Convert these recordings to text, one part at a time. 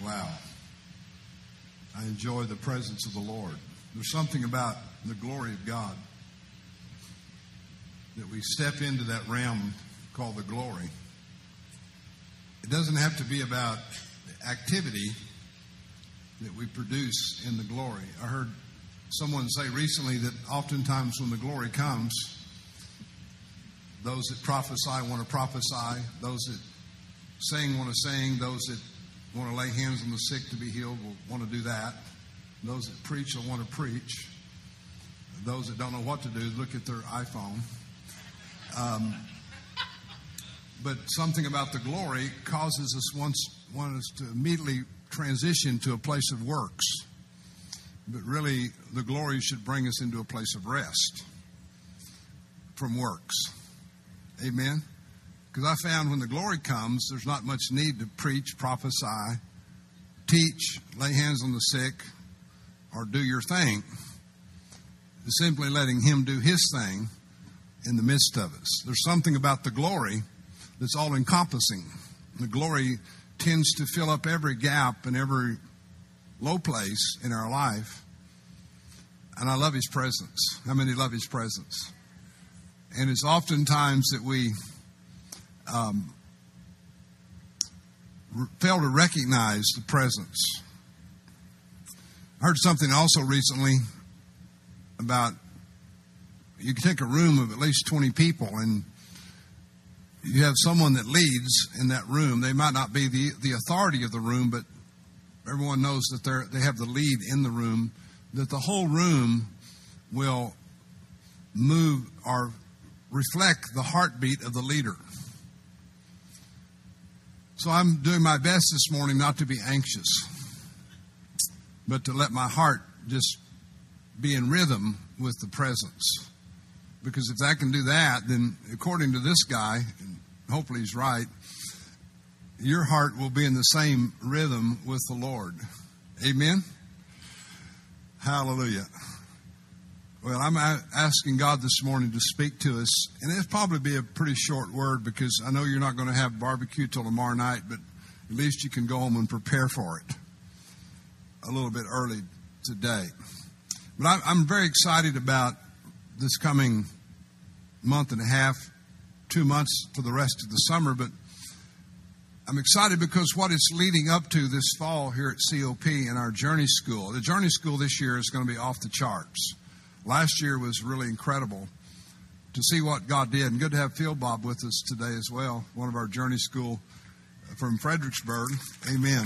Wow. I enjoy the presence of the Lord. There's something about the glory of God that we step into that realm called the glory. It doesn't have to be about the activity that we produce in the glory. I heard someone say recently that oftentimes when the glory comes, those that prophesy want to prophesy, those that sing want to sing, those that want to lay hands on the sick to be healed will want to do that. Those that preach will want to preach. Those that don't know what to do, look at their iPhone. But something about the glory causes us want us to immediately transition to a place of works. But really, the glory should bring us into a place of rest from works. Amen? Because I found when the glory comes, there's not much need to preach, prophesy, teach, lay hands on the sick, or do your thing. It's simply letting Him do His thing in the midst of us. There's something about the glory that's all-encompassing. The glory tends to fill up every gap and every low place in our life. And I love His presence. How many love His presence? And it's oftentimes that we fail to recognize the presence. I heard something also recently about you can take a room of at least 20 people and you have someone that leads in that room. They might not be the authority of the room, but everyone knows that they have the lead in the room, that the whole room will move or reflect the heartbeat of the leader. So I'm doing my best this morning not to be anxious, but to let my heart just be in rhythm with the presence. Because if I can do that, then according to this guy, and hopefully he's right, your heart will be in the same rhythm with the Lord. Amen? Hallelujah. Well, I'm asking God this morning to speak to us, and it'll probably be a pretty short word because I know you're not going to have barbecue till tomorrow night, but at least you can go home and prepare for it a little bit early today. But I'm very excited about this coming month and a half, 2 months for the rest of the summer, but I'm excited because what it's leading up to this fall here at COP in our Journey School. The Journey School this year is going to be off the charts. Last year was really incredible to see what God did. And good to have Phil Bob with us today as well, one of our Journey School from Fredericksburg. Amen.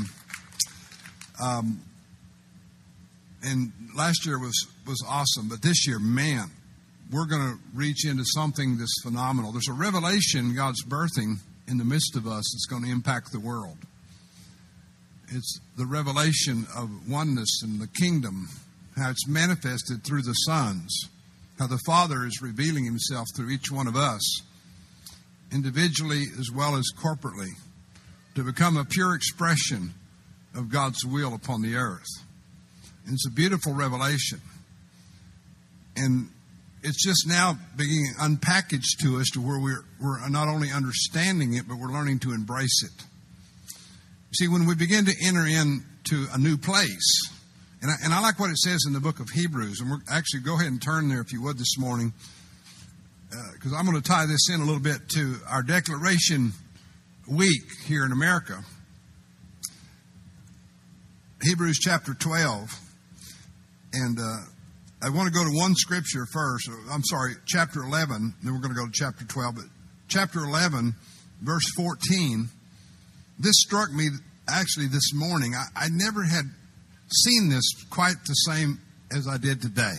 And last year was awesome. But this year, man, we're going to reach into something that's phenomenal. There's a revelation God's birthing in the midst of us that's going to impact the world. It's the revelation of oneness in the kingdom, how it's manifested through the sons, how the Father is revealing Himself through each one of us, individually as well as corporately, to become a pure expression of God's will upon the earth. And it's a beautiful revelation. And it's just now being unpackaged to us to where we're not only understanding it, but we're learning to embrace it. See, when we begin to enter into a new place, and I like what it says in the book of Hebrews, and we're actually go ahead and turn there if you would this morning, because I'm going to tie this in a little bit to our Declaration Week here in America. Hebrews chapter 12, and I want to go to one scripture first. I'm sorry, chapter 11, then we're going to go to chapter 12. But chapter 11, verse 14, this struck me actually this morning. I never had seen this quite the same as I did today.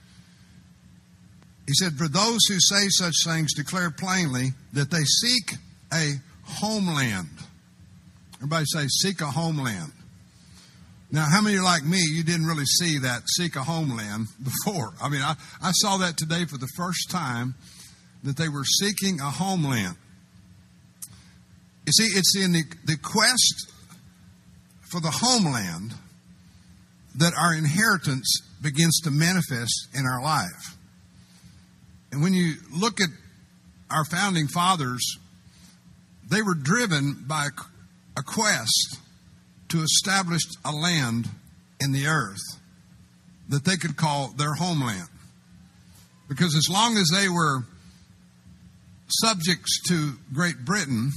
He said, for those who say such things declare plainly that they seek a homeland. Everybody say, seek a homeland. Now, how many are like me, you didn't really see that seek a homeland before? I mean, I saw that today for the first time, that they were seeking a homeland. You see, it's in the quest for the homeland that our inheritance begins to manifest in our life. And when you look at our founding fathers, they were driven by a quest to establish a land in the earth that they could call their homeland. Because as long as they were subjects to Great Britain,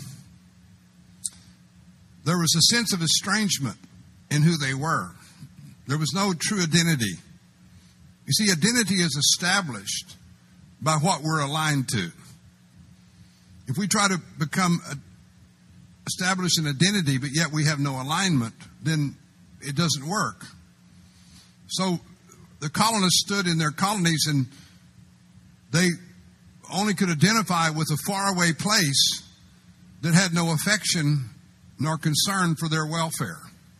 there was a sense of estrangement in who they were. There was no true identity. You see, identity is established by what we're aligned to. If we try to establish an identity, but yet we have no alignment, then it doesn't work. So the colonists stood in their colonies, and they only could identify with a faraway place that had no affection nor concern for their welfare.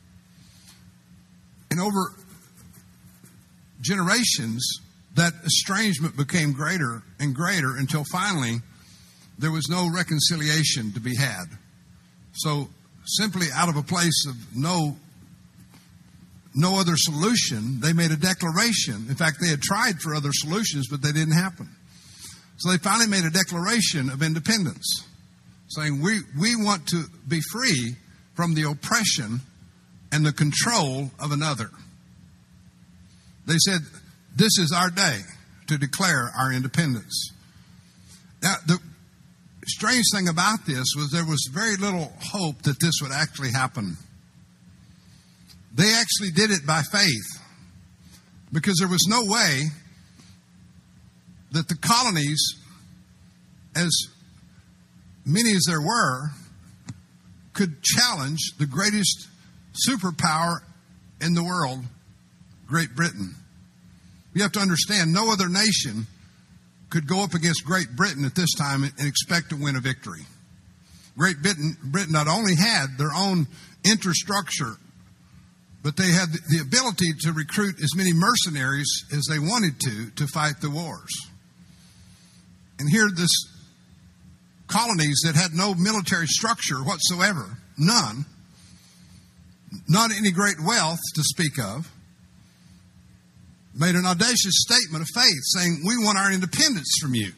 And over generations, that estrangement became greater and greater until finally there was no reconciliation to be had. So simply out of a place of no other solution, they made a declaration. In fact, they had tried for other solutions, but they didn't happen. So they finally made a declaration of independence, saying, we want to be free from the oppression and the control of another. They said, this is our day to declare our independence. Now, the strange thing about this was there was very little hope that this would actually happen. They actually did it by faith, because there was no way that the colonies, as many as there were, could challenge the greatest superpower in the world, Great Britain. You have to understand, no other nation could go up against Great Britain at this time and expect to win a victory. Great Britain not only had their own infrastructure, but they had the ability to recruit as many mercenaries as they wanted to fight the wars. And here, this colonies that had no military structure whatsoever, none, not any great wealth to speak of, made an audacious statement of faith saying, we want our independence from you.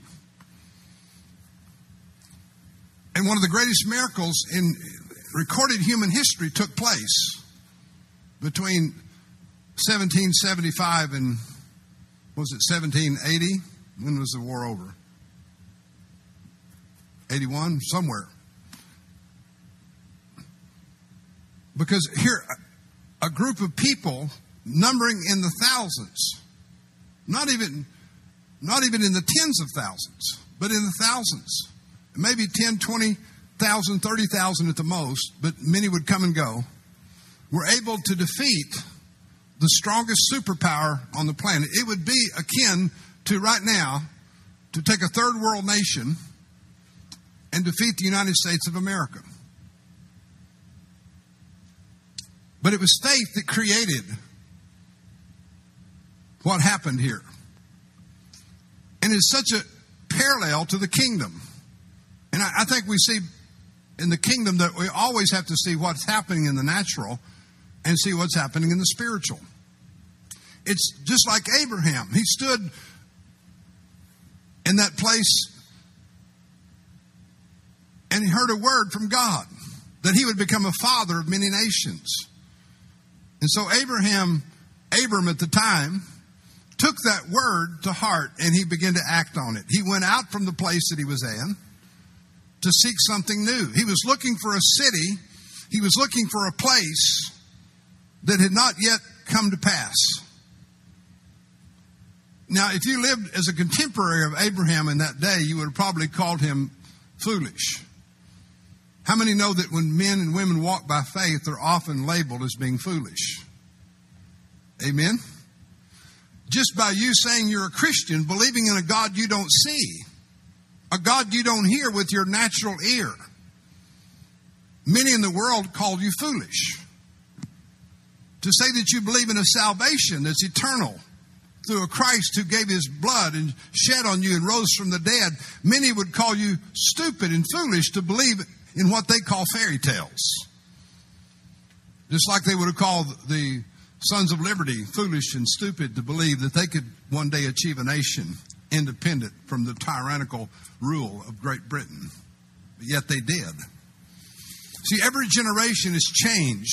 And one of the greatest miracles in recorded human history took place between 1775 and, was it 1780? When was the war over? 81? Somewhere. Because here, a group of people numbering in the thousands, not even in the tens of thousands, but in the thousands, maybe 10, 20,000, 30,000 at the most, but many would come and go, were able to defeat the strongest superpower on the planet. It would be akin to right now to take a third world nation and defeat the United States of America. But it was faith that created what happened here. And it's such a parallel to the kingdom. And I think we see in the kingdom that we always have to see what's happening in the natural and see what's happening in the spiritual. It's just like Abraham. He stood in that place and he heard a word from God that he would become a father of many nations. And so Abram at the time, took that word to heart and he began to act on it. He went out from the place that he was in to seek something new. He was looking for a city. He was looking for a place that had not yet come to pass. Now, if you lived as a contemporary of Abraham in that day, you would have probably called him foolish. How many know that when men and women walk by faith, they're often labeled as being foolish? Amen? Just by you saying you're a Christian, believing in a God you don't see, a God you don't hear with your natural ear. Many in the world call you foolish. To say that you believe in a salvation that's eternal through a Christ who gave his blood and shed on you and rose from the dead, many would call you stupid and foolish to believe in what they call fairy tales. Just like they would have called the Sons of Liberty foolish and stupid to believe that they could one day achieve a nation independent from the tyrannical rule of Great Britain. But yet they did. See, every generation is changed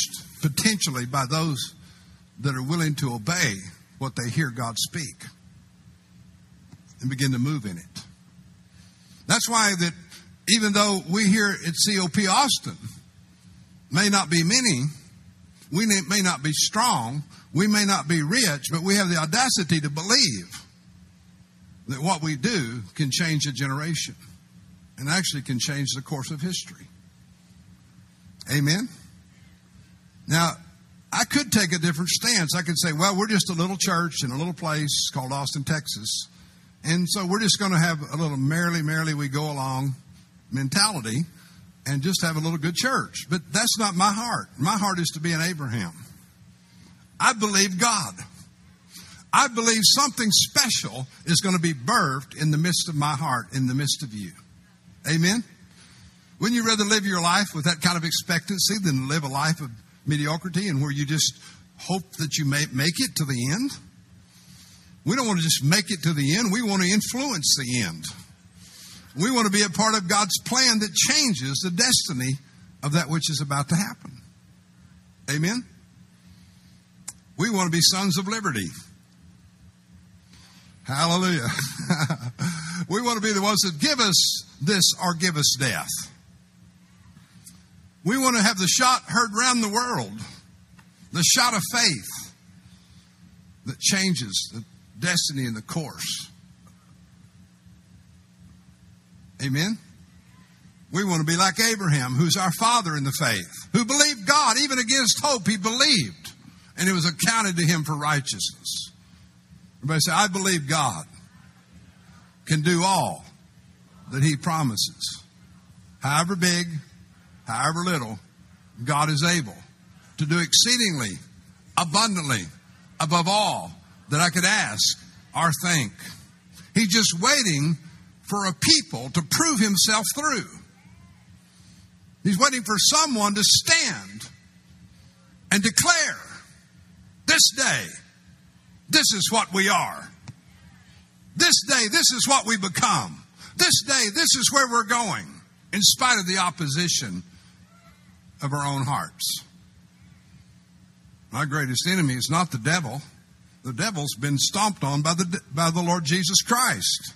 potentially by those that are willing to obey what they hear God speak and begin to move in it. That's why that even though we here at COP Austin may not be many, we may not be strong, we may not be rich, but we have the audacity to believe that what we do can change a generation and actually can change the course of history. Amen? Now, I could take a different stance. I could say, well, we're just a little church in a little place called Austin, Texas, and so we're just going to have a little merrily we go along mentality and just have a little good church. But that's not my heart. My heart is to be an Abraham. I believe God. I believe something special is going to be birthed in the midst of my heart, in the midst of you. Amen? Wouldn't you rather live your life with that kind of expectancy than live a life of mediocrity and where you just hope that you may make it to the end? We don't want to just make it to the end. We want to influence the end. We want to be a part of God's plan that changes the destiny of that which is about to happen. Amen? We want to be sons of liberty. Hallelujah. We want to be the ones that give us this or give us death. We want to have the shot heard around the world, the shot of faith that changes the destiny and the course. Amen? We want to be like Abraham, who's our father in the faith, who believed God, even against hope, he believed, and it was accounted to him for righteousness. Everybody say, I believe God can do all that he promises. However big, however little, God is able to do exceedingly, abundantly, above all that I could ask or think. He's just waiting for a people to prove himself through. He's waiting for someone to stand and declare, this day, this is what we are. This day, this is what we become. This day, this is where we're going, in spite of the opposition of our own hearts. My greatest enemy is not the devil. The devil's been stomped on by the Lord Jesus Christ.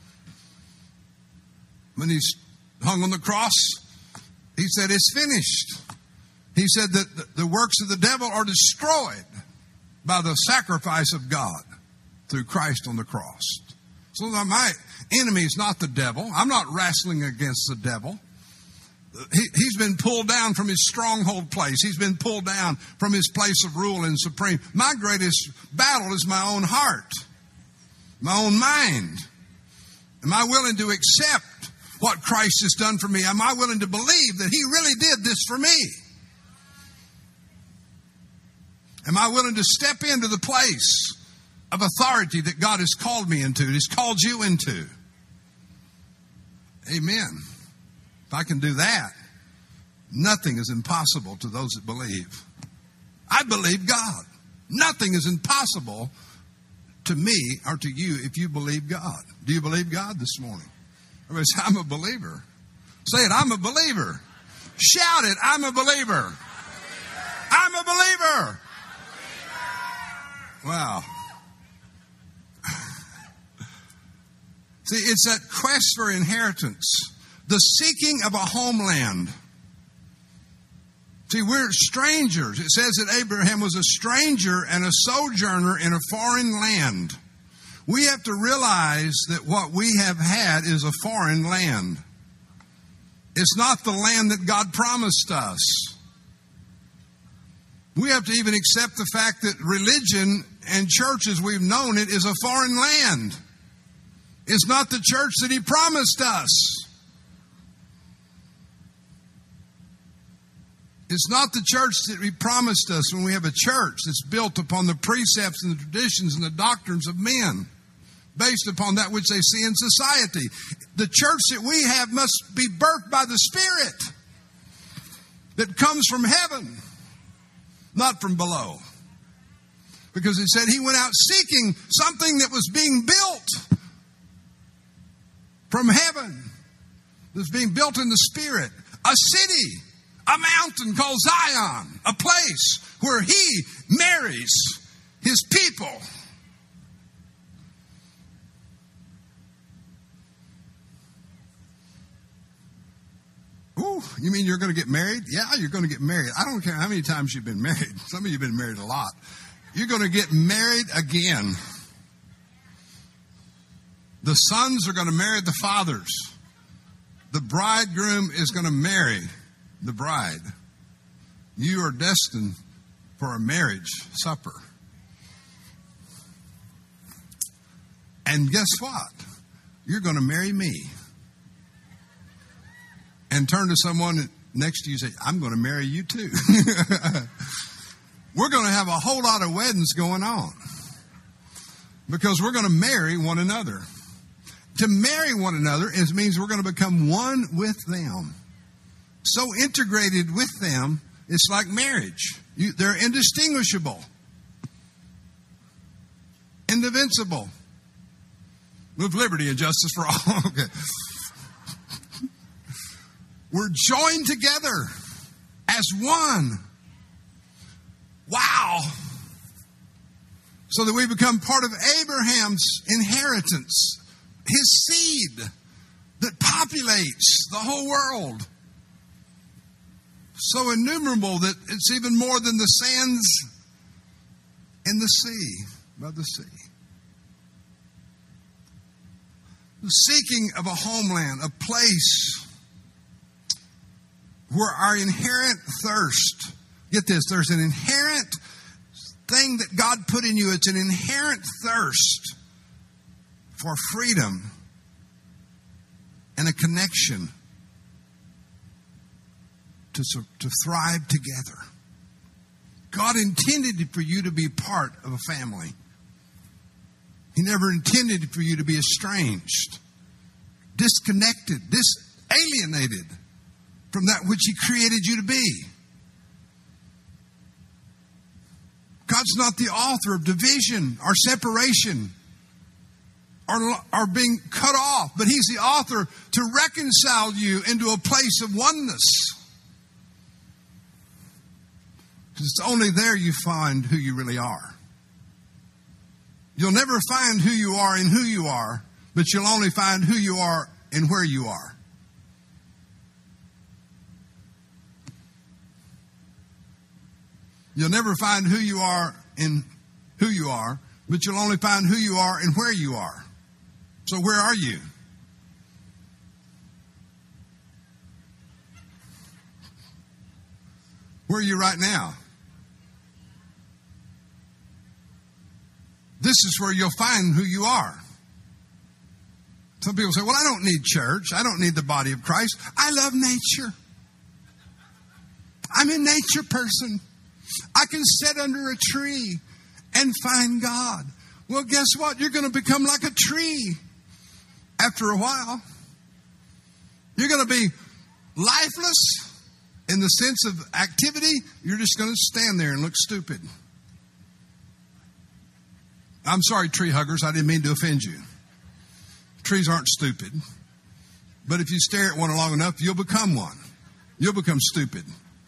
When he's hung on the cross, he said, it's finished. He said that the works of the devil are destroyed by the sacrifice of God through Christ on the cross. So my enemy is not the devil. I'm not wrestling against the devil. He's been pulled down from his stronghold place. He's been pulled down from his place of rule and supreme. My greatest battle is my own heart, my own mind. Am I willing to accept what Christ has done for me? Am I willing to believe that he really did this for me? Am I willing to step into the place of authority that God has called me into, has called you into? Amen. If I can do that, nothing is impossible to those that believe. I believe God. Nothing is impossible to me or to you if you believe God. Do you believe God this morning? Everybody say, I'm a believer. Say it, I'm a believer. Shout it, I'm a believer. I'm a believer. Wow. See, it's that quest for inheritance, the seeking of a homeland. See, we're strangers. It says that Abraham was a stranger and a sojourner in a foreign land. We have to realize that what we have had is a foreign land. It's not the land that God promised us. We have to even accept the fact that religion and church as we've known it is a foreign land. It's not the church that he promised us. It's not the church that he promised us when we have a church that's built upon the precepts and the traditions and the doctrines of men, based upon that which they see in society. The church that we have must be birthed by the Spirit that comes from heaven, not from below. Because it said he went out seeking something that was being built from heaven, that's being built in the Spirit, a city, a mountain called Zion, a place where he marries his people. Ooh, you mean you're going to get married? Yeah, you're going to get married. I don't care how many times you've been married. Some of you have been married a lot. You're going to get married again. The sons are going to marry the fathers. The bridegroom is going to marry the bride. You are destined for a marriage supper. And guess what? You're going to marry me. And turn to someone next to you and say, I'm going to marry you too. We're going to have a whole lot of weddings going on. Because we're going to marry one another. To marry one another means we're going to become one with them. So integrated with them, it's like marriage. They're indistinguishable. Indivisible. With liberty and justice for all. Okay. We're joined together as one. Wow. So that we become part of Abraham's inheritance. His seed that populates the whole world. So innumerable that it's even more than the sands in the sea, by the sea. The seeking of a homeland, a place where our inherent thirst, get this, there's an inherent thing that God put in you. It's an inherent thirst for freedom and a connection to thrive together. God intended for you to be part of a family. He never intended for you to be estranged, disconnected, alienated from that which He created you to be. God's not the author of division or separation or being cut off, but He's the author to reconcile you into a place of oneness. Because it's only there you find who you really are. You'll never find who you are in who you are, but you'll only find who you are in where you are. You'll never find who you are in who you are, but you'll only find who you are and where you are. So where are you? Where are you right now? This is where you'll find who you are. Some people say, well, I don't need church. I don't need the body of Christ. I love nature. I'm a nature person. I can sit under a tree and find God. Well, guess what? You're going to become like a tree after a while. You're going to be lifeless in the sense of activity. You're just going to stand there and look stupid. I'm sorry, tree huggers. I didn't mean to offend you. Trees aren't stupid. But if you stare at one long enough, you'll become one. You'll become stupid.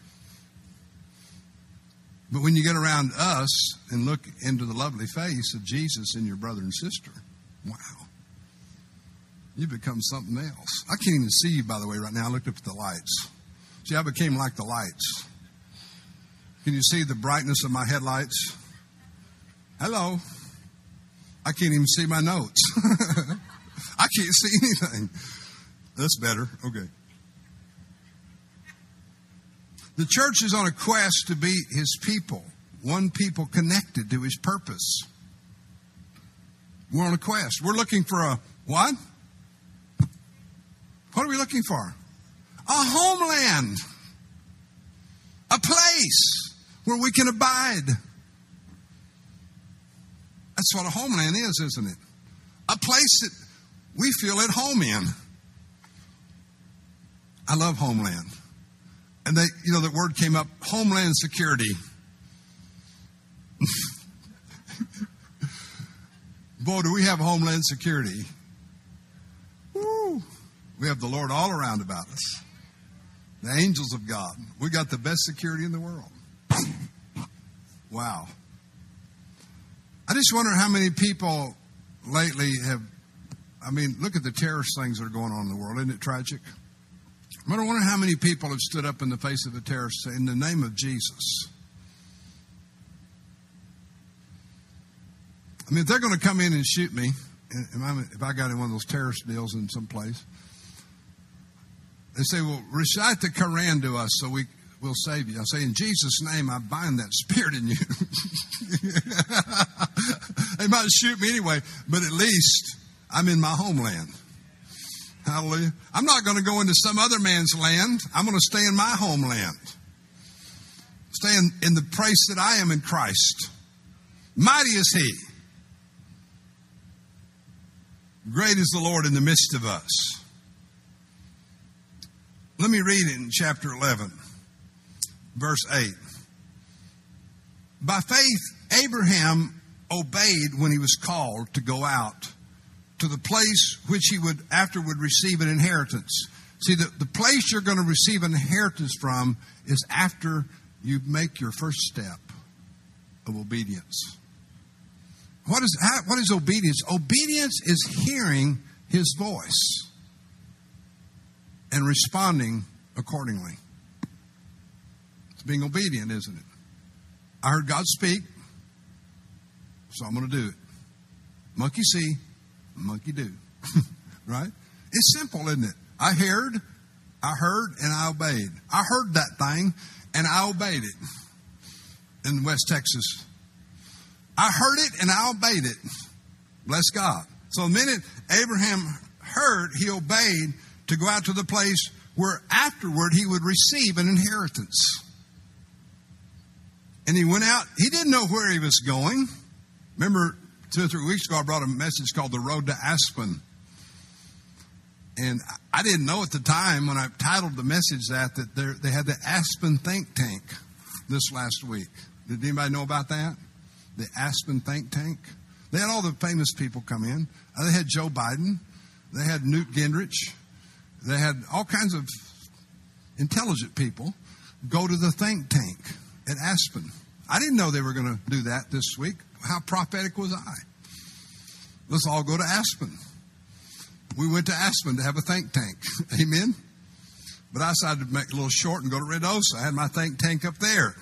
But when you get around us and look into the lovely face of Jesus and your brother and sister, wow, you become something else. I can't even see you, by the way, right now. I looked up at the lights. See, I became like the lights. Can you see the brightness of my headlights? Hello. I can't even see my notes. I can't see anything. That's better. Okay. The church is on a quest to be His people, one people connected to His purpose. We're on a quest. We're looking for a what? What are we looking for? A homeland. A place where we can abide. That's what a homeland is, isn't it? A place that we feel at home in. I love homeland. And the word came up, Homeland Security. Boy, do we have Homeland Security. Woo. We have the Lord all around about us. The angels of God. We got the best security in the world. Wow. I just wonder how many people lately have, look at the terrorist things that are going on in the world. Isn't it tragic? I wonder how many people have stood up in the face of a terrorist in the name of Jesus. If they're going to come in and shoot me, if I got in one of those terrorist deals in some place, they say, well, recite the Quran to us so we'll save you. I say, in Jesus' name, I bind that spirit in you. They might shoot me anyway, but at least I'm in my homeland. Hallelujah. I'm not going to go into some other man's land. I'm going to stay in my homeland. Stay in the place that I am in Christ. Mighty is He. Great is the Lord in the midst of us. Let me read it in chapter 11, verse 8. By faith, Abraham obeyed when he was called to go out to the place which he would afterward receive an inheritance. See, the place you're going to receive an inheritance from is after you make your first step of obedience. What is obedience? Obedience is hearing His voice and responding accordingly. It's being obedient, isn't it? I heard God speak, so I'm going to do it. Monkey see, monkey do. Right? It's simple, isn't it? I heard, and I obeyed. I heard that thing, and I obeyed it in West Texas. I heard it, and I obeyed it. Bless God. So the minute Abraham heard, he obeyed to go out to the place where afterward he would receive an inheritance. And he went out. He didn't know where he was going. Remember, 2 or 3 weeks ago, I brought a message called The Road to Aspen. And I didn't know at the time when I titled the message that they had the Aspen Think Tank this last week. Did anybody know about that? The Aspen Think Tank. They had all the famous people come in. They had Joe Biden. They had Newt Gingrich. They had all kinds of intelligent people go to the think tank at Aspen. I didn't know they were going to do that this week. How prophetic was I? Let's all go to Aspen. We went to Aspen to have a think tank. Amen? But I decided to make it a little short and go to Red Osa. I had my think tank up there.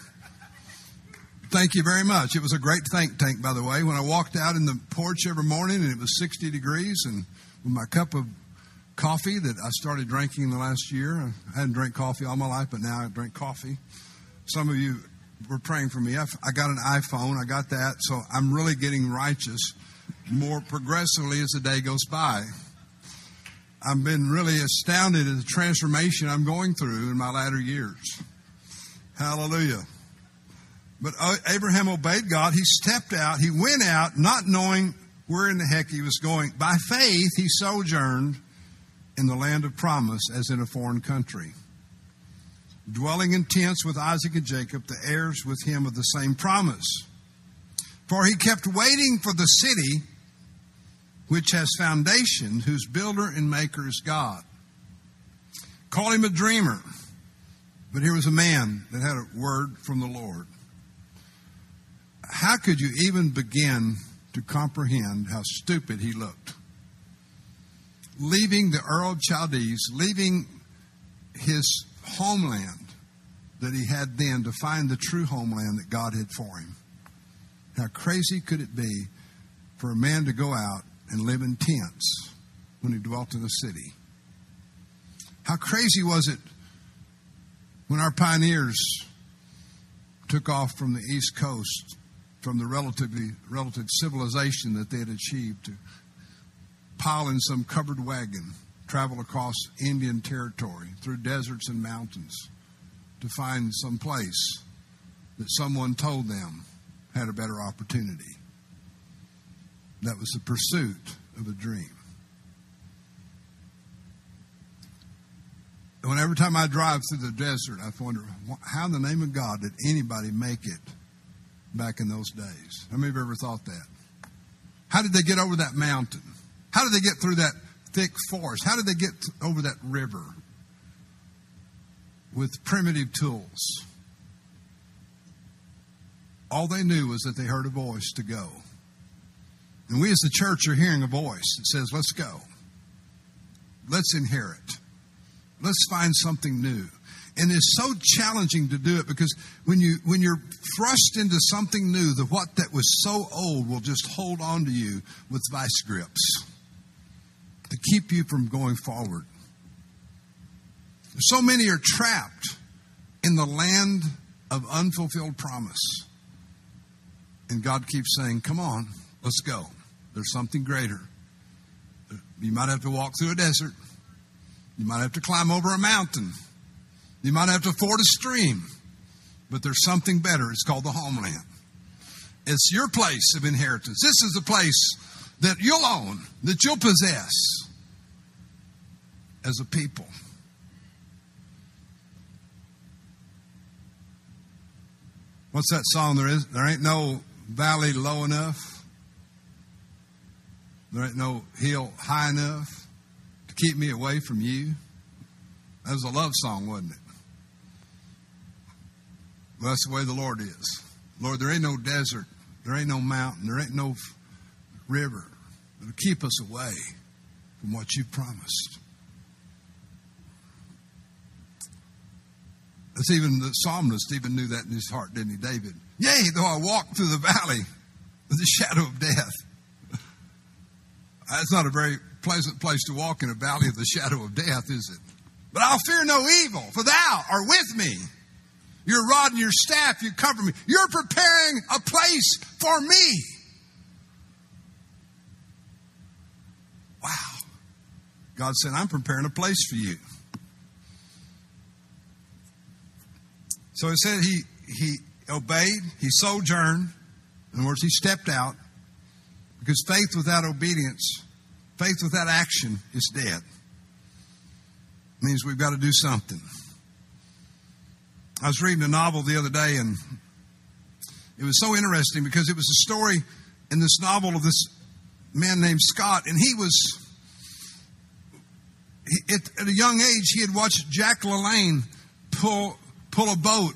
Thank you very much. It was a great think tank, by the way. When I walked out in the porch every morning and it was 60 degrees and with my cup of coffee that I started drinking the last year. I hadn't drank coffee all my life, but now I drink coffee. Some of you were praying for me. I got an iPhone. I got that. So I'm really getting righteous more progressively as the day goes by. I've been really astounded at the transformation I'm going through in my latter years. Hallelujah. But Abraham obeyed God. He stepped out. He went out not knowing where in the heck he was going. By faith, he sojourned in the land of promise as in a foreign country, dwelling in tents with Isaac and Jacob, the heirs with him of the same promise. For he kept waiting for the city which has foundation, whose builder and maker is God. Call him a dreamer. But here was a man that had a word from the Lord. How could you even begin to comprehend how stupid he looked? Leaving the Ur of Chaldees, leaving his homeland that he had then to find the true homeland that God had for him. How crazy could it be for a man to go out and live in tents when he dwelt in a city? How crazy was it when our pioneers took off from the East Coast, from the relative civilization that they had achieved, to pile in some covered wagon, travel across Indian territory, through deserts and mountains, to find some place that someone told them had a better opportunity. That was the pursuit of a dream. And every time I drive through the desert, I wonder, how in the name of God did anybody make it back in those days? How many of you ever thought that? How did they get over that mountain? How did they get through that thick forest? How did they get over that river? with primitive tools. All they knew was that they heard a voice to go. And we as the church are hearing a voice that says, let's go. Let's inherit. Let's find something new. And it's so challenging to do it because when you're thrust into something new, what that was so old will just hold on to you with vice grips to keep you from going forward. So many are trapped in the land of unfulfilled promise. And God keeps saying, come on, let's go. There's something greater. You might have to walk through a desert. You might have to climb over a mountain. You might have to ford a stream. But there's something better. It's called the homeland. It's your place of inheritance. This is the place that you'll own, that you'll possess as a people. What's that song? There ain't no valley low enough. There ain't no hill high enough to keep me away from you. That was a love song, wasn't it? Well, that's the way the Lord is. Lord, there ain't no desert. There ain't no mountain. There ain't no river that'll keep us away from what you promised. That's even the psalmist even knew that in his heart, didn't he, David? Yea, though I walk through the valley of the shadow of death. That's not a very pleasant place to walk, in a valley of the shadow of death, is it? But I'll fear no evil, for thou art with me. Your rod and your staff, you comfort me. You're preparing a place for me. Wow. God said, I'm preparing a place for you. So it said he obeyed, he sojourned. In other words, he stepped out, because faith without obedience, faith without action is dead. It means we've got to do something. I was reading a novel the other day, and it was so interesting because it was a story in this novel of this man named Scott, and at a young age, he had watched Jack LaLanne pull a boat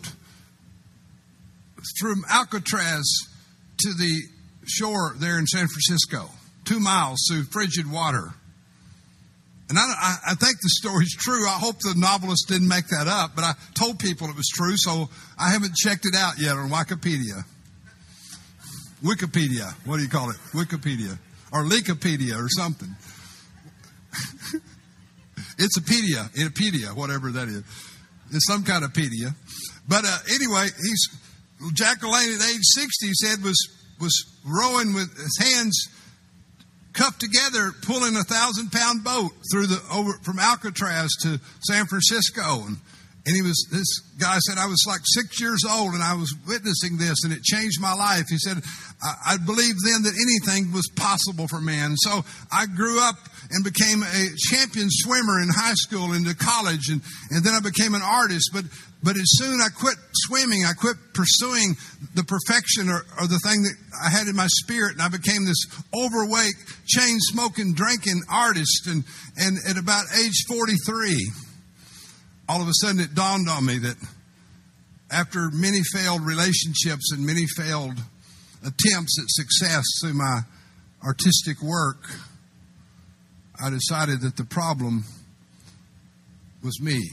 from Alcatraz to the shore there in San Francisco, 2 miles through frigid water. And I think the story's true. I hope the novelist didn't make that up, but I told people it was true, so I haven't checked it out yet on Wikipedia. Wikipedia, what do you call it? Wikipedia. Or Leakopedia or something. It's a pedia, whatever that is. It's some kind of pedia. But anyway, Jack LaLanne at age 60, he said, was rowing with his hands cuffed together, pulling a 1,000-pound boat from Alcatraz to San Francisco. And this guy said, I was like 6 years old and I was witnessing this and it changed my life. He said, I believed then that anything was possible for man. And so I grew up and became a champion swimmer in high school, into college, and then I became an artist. But as soon I quit swimming, I quit pursuing the perfection or the thing that I had in my spirit, and I became this overweight, chain-smoking, drinking artist. And at about age 43, all of a sudden it dawned on me that after many failed relationships and many failed attempts at success through my artistic work, I decided that the problem was me.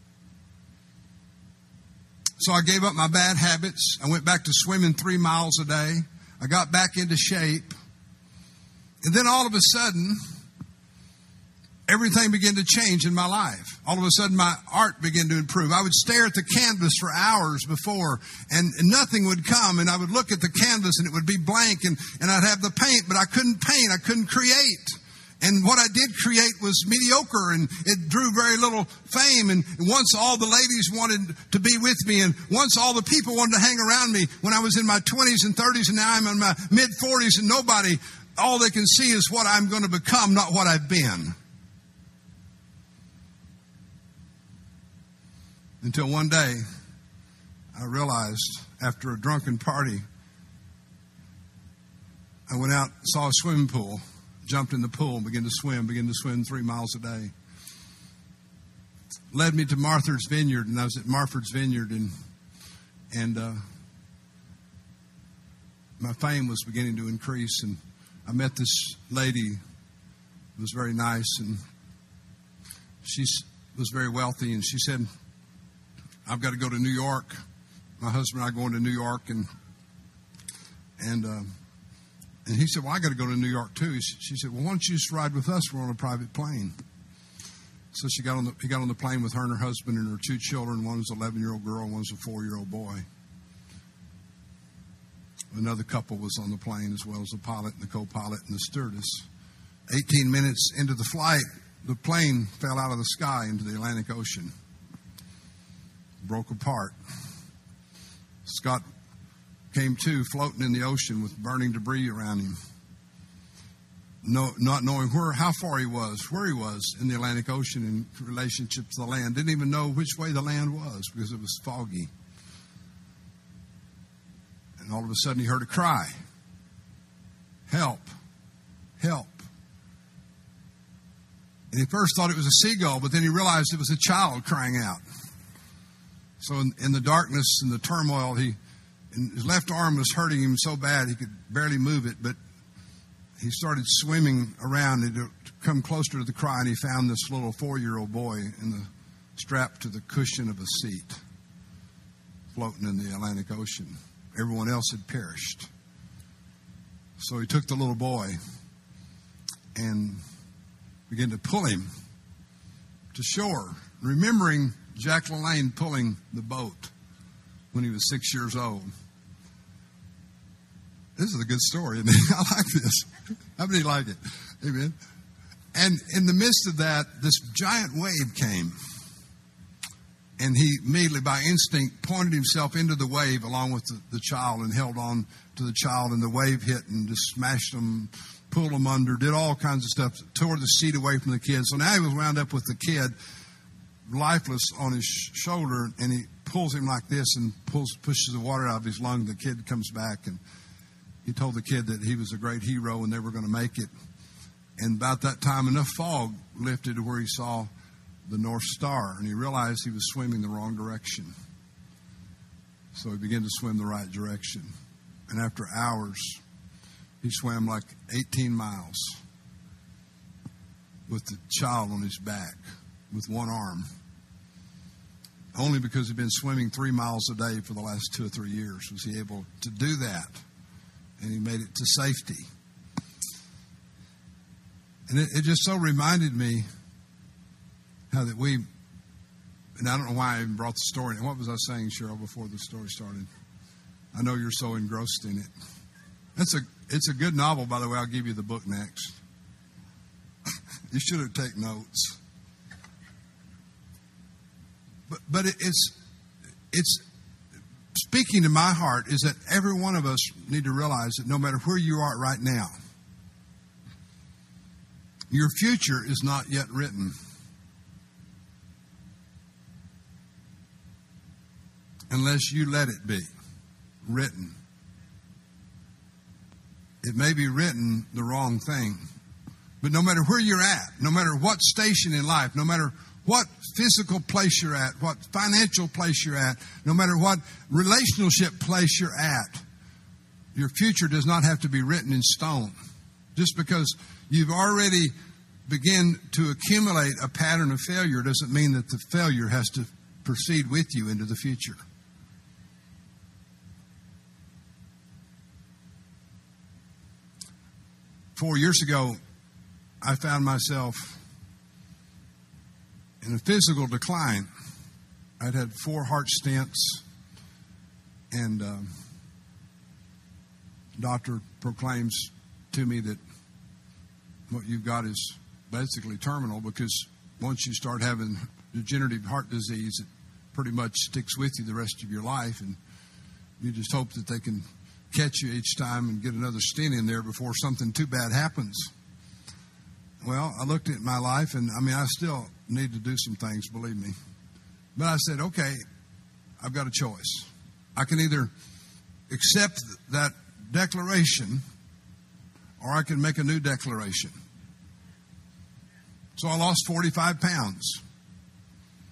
So I gave up my bad habits. I went back to swimming 3 miles a day. I got back into shape. And then all of a sudden, everything began to change in my life. All of a sudden, my art began to improve. I would stare at the canvas for hours before, and nothing would come. And I would look at the canvas, and it would be blank, and I'd have the paint, but I couldn't paint. I couldn't create. And what I did create was mediocre, and it drew very little fame. And once all the ladies wanted to be with me, and once all the people wanted to hang around me when I was in my 20s and 30s, and now I'm in my mid-40s, and all they can see is what I'm going to become, not what I've been. Until one day, I realized after a drunken party, I went out, saw a swimming pool, jumped in the pool, began to swim 3 miles a day. led me to Martha's Vineyard, and I was at Martha's Vineyard, and my fame was beginning to increase, and I met this lady who was very nice, and she was very wealthy, and she said, I've got to go to New York. My husband and I are going to New York, and he said, well, I got to go to New York too. She said, well, why don't you just ride with us? We're on a private plane. So he got on the plane with her and her husband and her two children. One was an 11-year-old girl, one was a 4-year-old boy. Another couple was on the plane, as well as the pilot and the co-pilot and the stewardess. 18 minutes into the flight, the plane fell out of the sky into the Atlantic Ocean. Broke apart. Scott came to floating in the ocean with burning debris around him. Not knowing how far he was, where he was in the Atlantic Ocean in relationship to the land. Didn't even know which way the land was because it was foggy. And all of a sudden he heard a cry. Help. Help. And he first thought it was a seagull, but then he realized it was a child crying out. So in the darkness and the turmoil, his left arm was hurting him so bad he could barely move it, but he started swimming around and to come closer to the cry, and he found this little 4-year-old boy strapped to the cushion of a seat, floating in the Atlantic Ocean. Everyone else had perished. So he took the little boy and began to pull him to shore, remembering Jack LaLanne pulling the boat when he was 6 years old. This is a good story, isn't it? I like this. How many like it? Amen. And in the midst of that, this giant wave came. And he immediately, by instinct, pointed himself into the wave along with the child and held on to the child. And the wave hit and just smashed them, pulled them under, did all kinds of stuff, tore the seat away from the kid. So now he was wound up with the kid, lifeless on his shoulder. And he pulls him like this and pushes the water out of his lung. The kid comes back, and he told the kid that he was a great hero and they were going to make it. And about that time, enough fog lifted to where he saw the North Star, and he realized he was swimming the wrong direction. So he began to swim the right direction. And after hours, he swam like 18 miles with the child on his back with one arm. Only because he'd been swimming 3 miles a day for the last 2 or 3 years was he able to do that. And he made it to safety. And it just so reminded me how that and I don't know why I even brought the story. And what was I saying, Cheryl, before the story started? I know you're so engrossed in it. It's a good novel, by the way. I'll give you the book next. You should have taken notes. But it's speaking to my heart is that every one of us need to realize that no matter where you are right now, your future is not yet written. Unless you let it be written. It may be written the wrong thing. But no matter where you're at, no matter what station in life, no matter what physical place you're at, what financial place you're at, no matter what relationship place you're at, your future does not have to be written in stone. Just because you've already begun to accumulate a pattern of failure doesn't mean that the failure has to proceed with you into the future. Four years ago, I found myself in a physical decline. I'd had 4 heart stents, and doctor proclaims to me that what you've got is basically terminal, because once you start having degenerative heart disease, it pretty much sticks with you the rest of your life, and you just hope that they can catch you each time and get another stent in there before something too bad happens. Well, I looked at my life, and I still need to do some things, believe me. But I said, okay, I've got a choice. I can either accept that declaration, or I can make a new declaration. So I lost 45 pounds.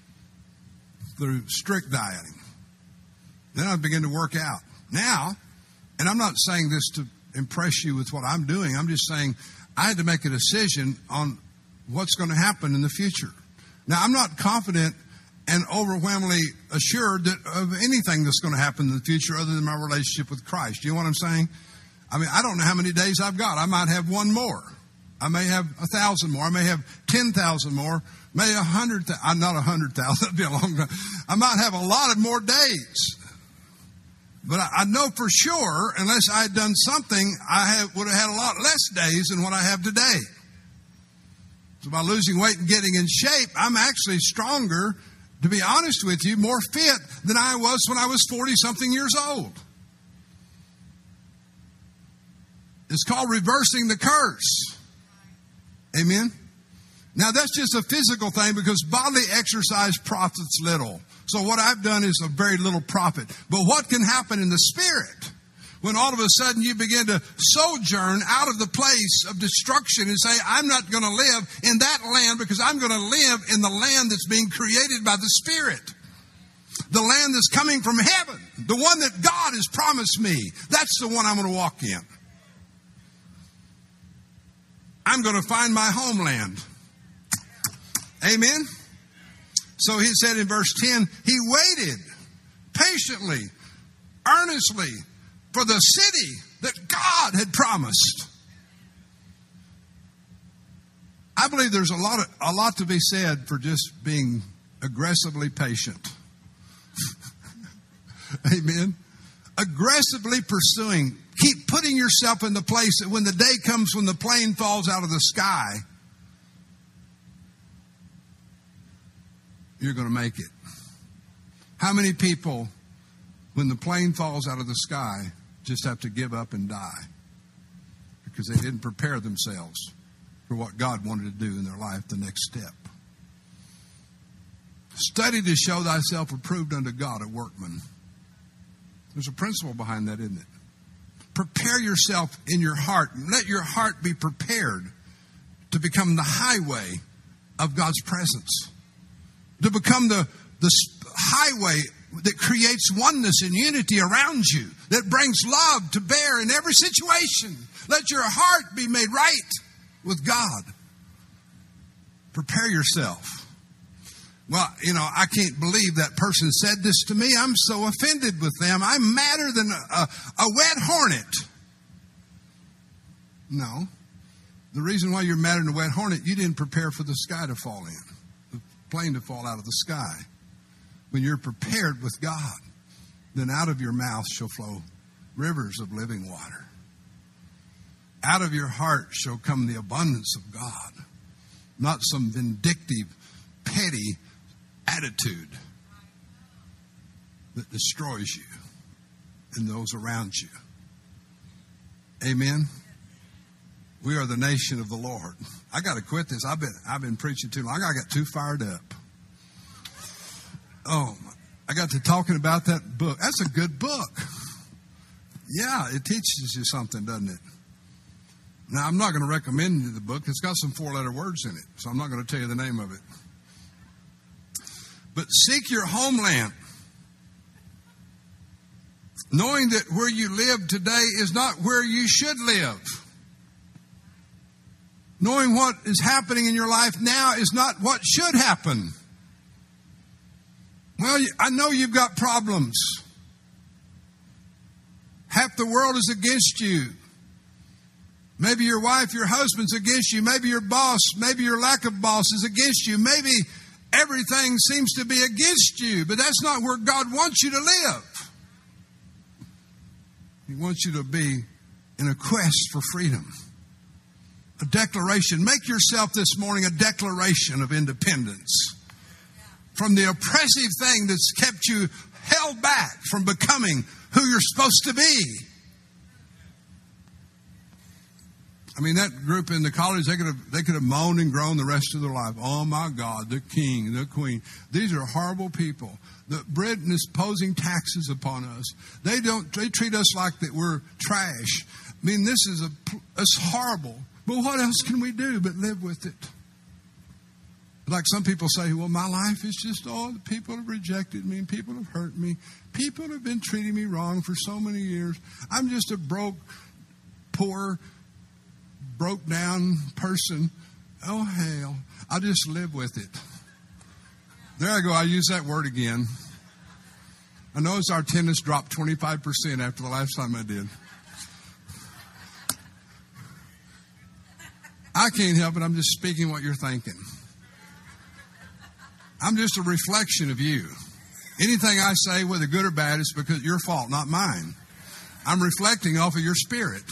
through strict dieting. Then I began to work out. Now, and I'm not saying this to impress you with what I'm doing. I'm just saying I had to make a decision on what's going to happen in the future. Now, I'm not confident and overwhelmingly assured that of anything that's going to happen in the future other than my relationship with Christ. You know what I'm saying? I mean, I don't know how many days I've got. I might have one more. I may have 1,000 more. I may have 10,000 more. Maybe 100,000. I'm not 100,000. That'd be a long time. I might have a lot of more days. But I know for sure, unless I had done something, would have had a lot less days than what I have today. So by losing weight and getting in shape, I'm actually stronger, to be honest with you, more fit than I was when I was 40-something years old. It's called reversing the curse. Amen? Now, that's just a physical thing because bodily exercise profits little. So what I've done is of very little profit. But what can happen in the spirit when all of a sudden you begin to sojourn out of the place of destruction and say, I'm not going to live in that land because I'm going to live in the land that's being created by the Spirit. The land that's coming from heaven. The one that God has promised me. That's the one I'm going to walk in. I'm going to find my homeland. Amen? So he said in verse 10, he waited patiently, earnestly for the city that God had promised. I believe there's a lot to be said for just being aggressively patient. Amen? Aggressively pursuing. Keep putting yourself in the place that when the day comes when the plane falls out of the sky, you're going to make it. How many people, when the plane falls out of the sky, just have to give up and die because they didn't prepare themselves for what God wanted to do in their life, the next step? Study to show thyself approved unto God, a workman. There's a principle behind that, isn't it? Prepare yourself in your heart. Let your heart be prepared to become the highway of God's presence. To become the highway that creates oneness and unity around you. That brings love to bear in every situation. Let your heart be made right with God. Prepare yourself. Well, I can't believe that person said this to me. I'm so offended with them. I'm madder than a wet hornet. No. The reason why you're madder than a wet hornet, you didn't prepare for the sky to fall in. The plane to fall out of the sky. When you're prepared with God, then out of your mouth shall flow rivers of living water. Out of your heart shall come the abundance of God. Not some vindictive, petty attitude that destroys you and those around you. Amen. We are the nation of the Lord. I got to quit this. I've been preaching too long. I got too fired up. Oh, I got to talking about that book. That's a good book. Yeah, it teaches you something, doesn't it? Now, I'm not going to recommend you the book. It's got some 4-letter words in it, so I'm not going to tell you the name of it. But seek your homeland, knowing that where you live today is not where you should live. Knowing what is happening in your life now is not what should happen. Well, I know you've got problems. Half the world is against you. Maybe your wife, your husband's against you. Maybe your boss, maybe your lack of boss is against you. Maybe everything seems to be against you, but that's not where God wants you to live. He wants you to be in a quest for freedom. A declaration. Make yourself this morning a declaration of independence from the oppressive thing that's kept you held back from becoming who you're supposed to be. I mean, that group in the college, they could have moaned and groaned the rest of their life. Oh my God, the king, the queen. These are horrible people. Britain is posing taxes upon us. They treat us like that we're trash. I mean, it's horrible. But what else can we do but live with it? Like some people say, well, my life is just, the people have rejected me, and people have hurt me. People have been treating me wrong for so many years. I'm just a poor, broke down person. Oh, hell, I'll just live with it. There I go. I use that word again. I noticed our attendance dropped 25% after the last time I did. I can't help it. I'm just speaking what you're thinking. I'm just a reflection of you. Anything I say, whether good or bad, is because your fault, not mine. I'm reflecting off of your spirit.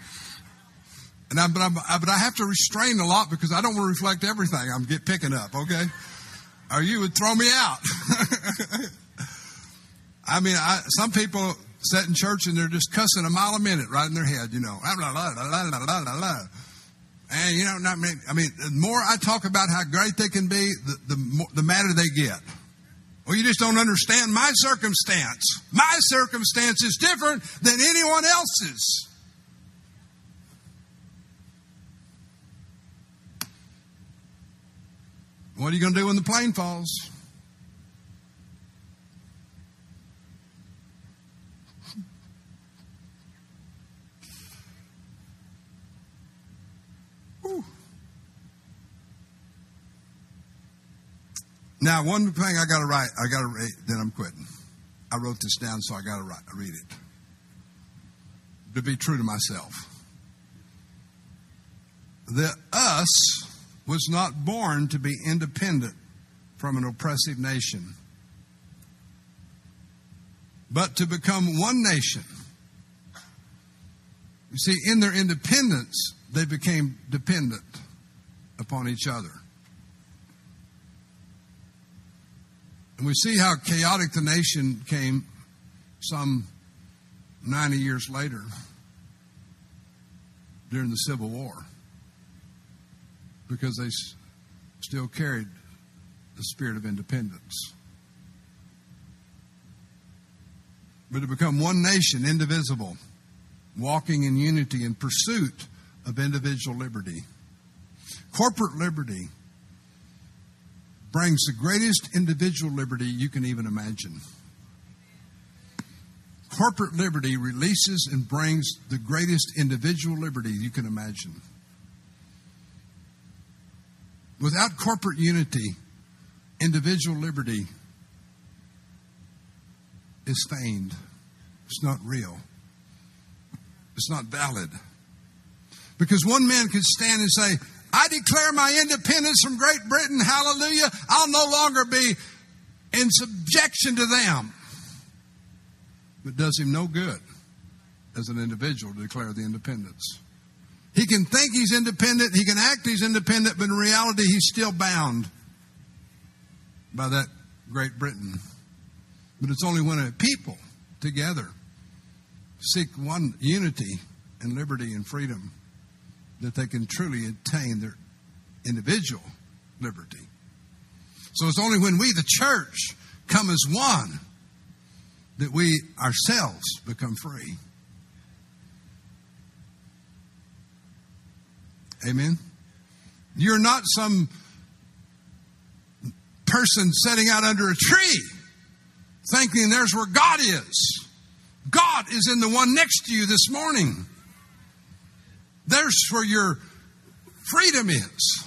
But I have to restrain a lot because I don't want to reflect everything I'm picking up, okay? Or you would throw me out. I mean, some people sit in church and they're just cussing a mile a minute right in their head, you know. And, you know, I mean, the more I talk about how great they can be, the madder they get. Well, you just don't understand my circumstance. My circumstance is different than anyone else's. What are you going to do when the plane falls? Whew. Now, one thing I got to write, then I'm quitting. I wrote this down, so I got to read it. To be true to myself. The us was not born to be independent from an oppressive nation, but to become one nation. You see, in their independence, they became dependent upon each other. And we see how chaotic the nation came some 90 years later during the Civil War, because they still carried the spirit of independence. But to become one nation, indivisible, walking in unity in pursuit of individual liberty. Corporate liberty brings the greatest individual liberty you can even imagine. Corporate liberty releases and brings the greatest individual liberty you can imagine. Without corporate unity, individual liberty is feigned. It's not real. It's not valid. Because one man could stand and say, I declare my independence from Great Britain, hallelujah. I'll no longer be in subjection to them. But it does him no good as an individual to declare the independence. He can think he's independent, he can act he's independent, but in reality he's still bound by that Great Britain. But it's only when a people together seek one unity and liberty and freedom that they can truly attain their individual liberty. So it's only when we, the church, come as one that we ourselves become free. Amen? You're not some person sitting out under a tree thinking there's where God is. God is in the one next to you this morning. There's where your freedom is.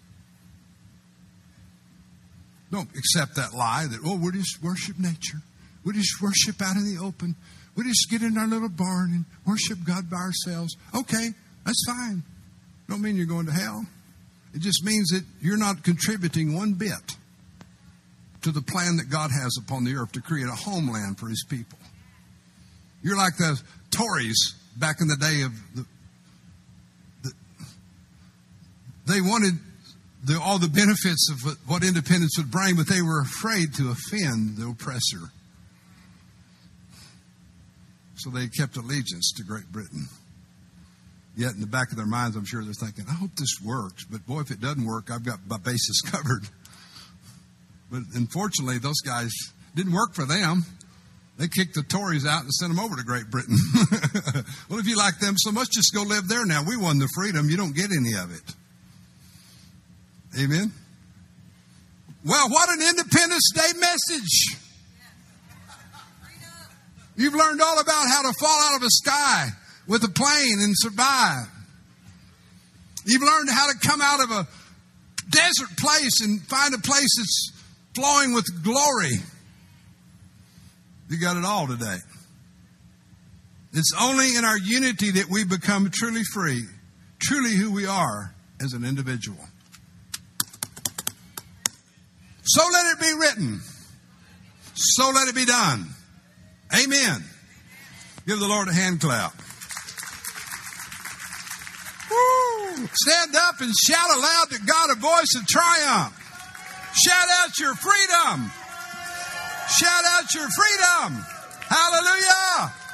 Don't accept that lie that, we'll just worship nature. We'll just worship out in the open. We'll just get in our little barn and worship God by ourselves. Okay, that's fine. Don't mean you're going to hell. It just means that you're not contributing one bit to the plan that God has upon the earth to create a homeland for His people. You're like the Tories back in the day of they wanted all the benefits of what independence would bring, but they were afraid to offend the oppressor. So they kept allegiance to Great Britain. Yet in the back of their minds, I'm sure they're thinking, I hope this works. But boy, if it doesn't work, I've got my bases covered. But unfortunately, those guys didn't work for them. They kicked the Tories out and sent them over to Great Britain. Well, if you like them so much, just go live there now. We won the freedom. You don't get any of it. Amen? Well, what an Independence Day message. You've learned all about how to fall out of the sky with a plane and survive. You've learned how to come out of a desert place and find a place that's flowing with glory. You got it all today. It's only in our unity that we become truly free, truly who we are as an individual. So let it be written. So let it be done. Amen. Give the Lord a hand clap. Woo! Stand up and shout aloud to God a voice of triumph. Shout out your freedom. Shout out your freedom. Hallelujah.